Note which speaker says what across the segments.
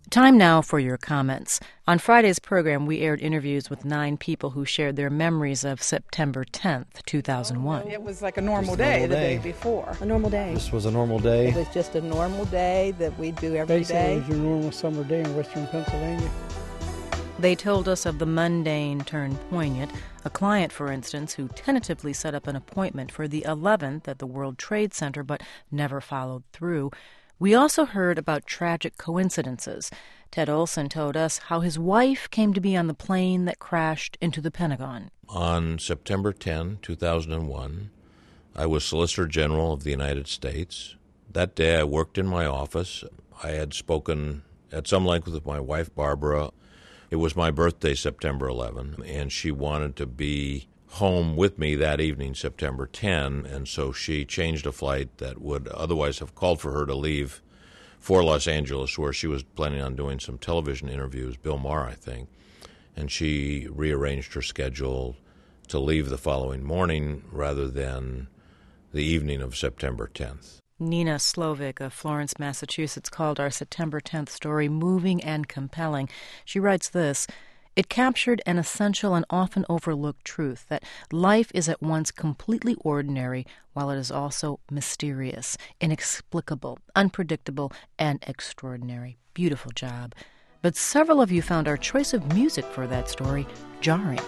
Speaker 1: Time now for your comments. On Friday's program, we aired interviews with 9 people who shared their memories of September 10th, 2001.
Speaker 2: It was like a normal day the day before.
Speaker 3: A normal day.
Speaker 4: This was a normal day.
Speaker 3: It was just a normal day that we do every
Speaker 5: Basically,
Speaker 3: day.
Speaker 5: it was your normal summer day in western Pennsylvania.
Speaker 1: They told us of the mundane turned poignant. A client, for instance, who tentatively set up an appointment for the 11th at the World Trade Center but never followed through. We also heard about tragic coincidences. Ted Olson told us how his wife came to be on the plane that crashed into the Pentagon.
Speaker 6: On September 10, 2001, I was Solicitor General of the United States. That day I worked in my office. I had spoken at some length with my wife, Barbara. It was my birthday, September 11, and she wanted to be home with me that evening, September 10, and so she changed a flight that would otherwise have called for her to leave for Los Angeles, where she was planning on doing some television interviews, Bill Maher, I think, and she rearranged her schedule to leave the following morning rather than the evening of September 10th.
Speaker 1: Nina Slovic of Florence, Massachusetts, called our September 10th story moving and compelling. She writes this: "It captured an essential and often overlooked truth that life is at once completely ordinary while it is also mysterious, inexplicable, unpredictable, and extraordinary." Beautiful job. But several of you found our choice of music for that story jarring.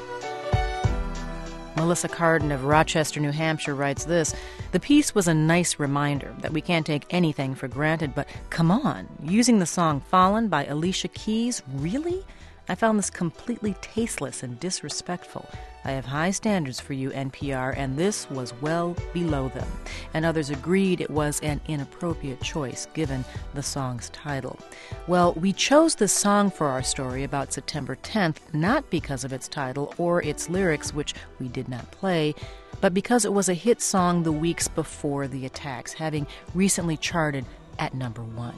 Speaker 1: Melissa Carden of Rochester, New Hampshire writes this: "The piece was a nice reminder that we can't take anything for granted, but come on, using the song Fallen by Alicia Keys, really? I found this completely tasteless and disrespectful. I have high standards for you, NPR, and this was well below them." And others agreed it was an inappropriate choice, given the song's title. Well, we chose this song for our story about September 10th, not because of its title or its lyrics, which we did not play, but because it was a hit song the weeks before the attacks, having recently charted at number 1.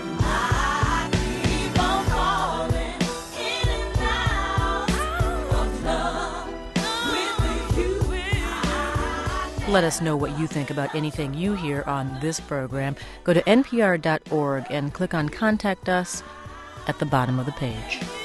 Speaker 1: Let us know what you think about anything you hear on this program. Go to npr.org and click on Contact Us at the bottom of the page.